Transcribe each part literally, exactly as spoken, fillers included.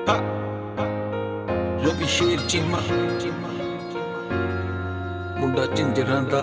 ਰਵੀ ਸ਼ੇਰ ਚੀਮਾ ਮੁੰਡਾ ਝਿੰਜਰਾਂ ਦਾ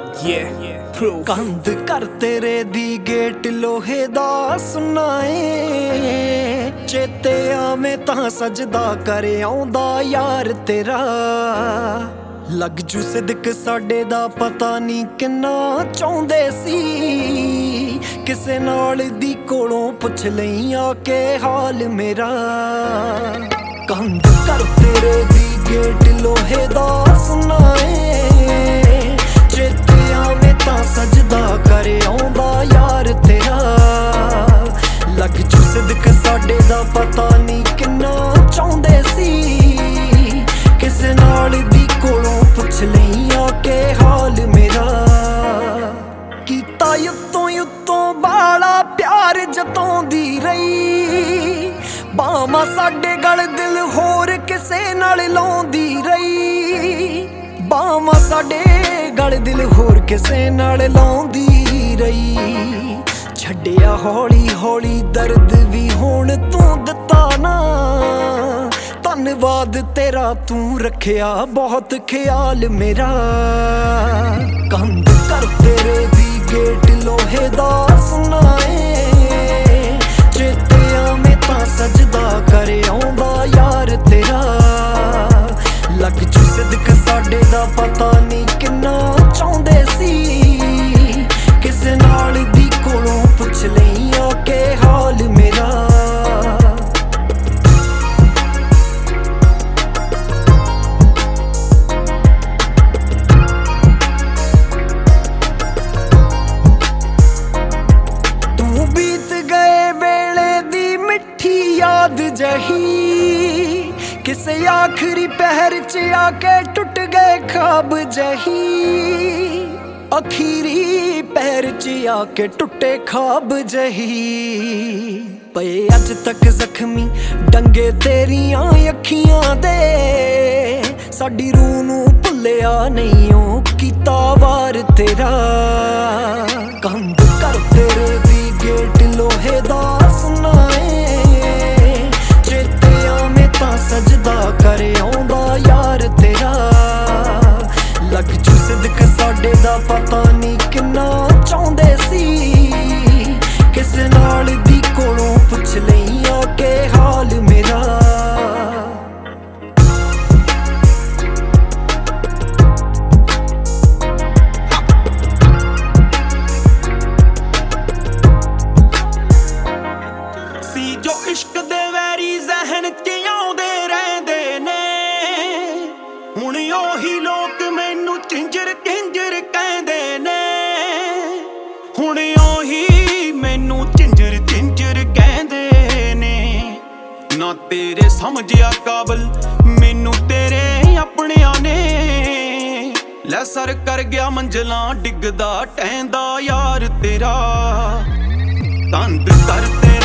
ਕੰਧ ਕਰ ਤੇਰੇ ਦੀ ਗੇਟ ਲੋਹੇ ਦਾ ਸੁਣਾਏ ਚੇਤੇ ਆਵੇਂ ਤਾਂ ਸਜਦਾ ਕਰ ਆਉਂਦਾ ਯਾਰ ਤੇਰਾ ਲੱਗ ਜੂ ਸਿਦਕ ਸਾਡੇ ਦਾ ਪਤਾ ਨਹੀਂ ਕਿੰਨਾ ਚਾਹੁੰਦੇ ਸੀ ਕਿਸੇ ਨਾਲ ਦੀ ਕੋਲੋਂ ਪੁੱਛ ਲਈ ਆ ਕੇ ਹਾਲ ਮੇਰਾ ਕੰਧ ਕਰ ਤੇਰੇ ਦੀ ਗੇਟ ਲੋਹੇ ਦਾ ਸੁਣਾਏ ਚੇਤੇ ਆਵੇਂ ਤਾਂ ਸਜਦਾ ਕਰ ਆਉਂਦਾ ਯਾਰ ਤੇਰਾ ਲੱਗ ਜੂ ਸਿਦਕ ਸਾਡੇ ਦਾ ਪਤਾ ਨਹੀਂ ਕਿੰਨਾ ਚਾਹੁੰਦੇ ਸੀ ਕਿਸੇ ਨਾਲ ਦੀ ਕੋਲੋਂ ਪੁੱਛ ਲਈ ਆ ਕੇ ਹਾਲ ਮੇਰਾ ਕੀਤਾ ਯੁੱਤੋਂ ਯੁੱਤੋਂ ਬਾਲਾ ਪਿਆਰ ਜਤਾਉਂਦੀ ਰਹੀ ਬਾਵਾਂ ਸਾਡੇ ਗਲ ਦਿਲ ਹੋਰ ਕਿਸੇ ਨਾਲ ਲਾਉਂਦੀ ਰਹੀ ਬਾਵਾਂ ਸਾਡੇ ਗਲ ਦਿਲ ਹੋਰ ਕਿਸੇ ਨਾਲ ਲਾਉਂਦੀ ਰਹੀ ਛੱਡਿਆ ਹੌਲੀ ਹੌਲੀ ਦਰਦ ਵੀ ਹੁਣ ਤੂੰ ਦਿੱਤਾ ਨਾ ਧੰਨਵਾਦ ਤੇਰਾ ਤੂੰ ਰੱਖਿਆ ਬਹੁਤ ਖਿਆਲ ਮੇਰਾ ਕੰਧ ਕਰ ਤੇਰੇ ਦੀ ਗੇਟ ਲੋਹੇ ਦਾ ਸੁਣਾਏ ਚੇਤੇ ਆਵੇਂ ਤਾਂ ਸਜਦਾ ਕਰ ਆਉਂਦਾ ਯਾਰ ਤੇਰਾ ਲੱਗ ਜੂ ਸਿਦਕ ਸਾਡੇ ਦਾ ਪਤਾ ਨਹੀਂ ਕਿੰਨਾ ਚਾਹੁੰਦੇ ਸੀ ਕਿਸੇ ਨਾਲ ਦੀ ਕੋਲੋਂ ਪੁੱਛ ਲਈ ਆ ਕੇ ਹਾਲ ਮੇਰਾ याद जही किसे आखिरी पहर च आके टुट गए ख्वाब जही आखिरी पहर च आके टुटे ख्वाब जही पे अज तक जख्मी डंगे तेरियां अखियां दे साडी रूह नूं भुल्लिया नहीं ओ कीता वार तेरा कंध कर तेरे दी गेट लोहे दा सुनाए सजदा कर आਉਂਦਾ यार तेरा ਲੱਗ ਜੂ ਸਿਦਕ ਸਾਡੇ ਦਾ ਪਤਾ ਨਹੀਂ ਕਿੰਨਾ ਚਾਹੁੰਦੇ ਸੀ ਕਿਸੇ ਨਾਲ ਦੀ ਕੋਲੋਂ ਪੁੱਛ ਲਈ ਆ ਕੇ ਹਾਲ ਮੇਰਾ ਸੀ ਜੋ ਇਸ਼ਕ ਦੇ ਵੈਰੀ ਜ਼ਹਿਨ ਚ ਉਹੀ ਲੋਕ ਮੈਨੂੰ ਚਿੰਜਰ ਚਿੰਜਰ ਕਹਿੰਦੇ ਨੇ ਹੁਣ ਉਹੀ ਮੈਨੂੰ ਚਿੰਜਰ ਚਿੰਜਰ ਕਹਿੰਦੇ ਨੇ ਨਾ ਤੇਰੇ ਸਮਝਿਆ ਕਾਬਲ ਮੈਨੂੰ ਤੇਰੇ ਆਪਣਿਆਂ ਨੇ ਲੈ ਸਰ ਕਰ ਗਿਆ ਮੰਜ਼ਲਾਂ ਡਿੱਗਦਾ ਟਹਿੰਦਾ ਯਾਰ ਤੇਰਾ ਕੰਧ ਕਰ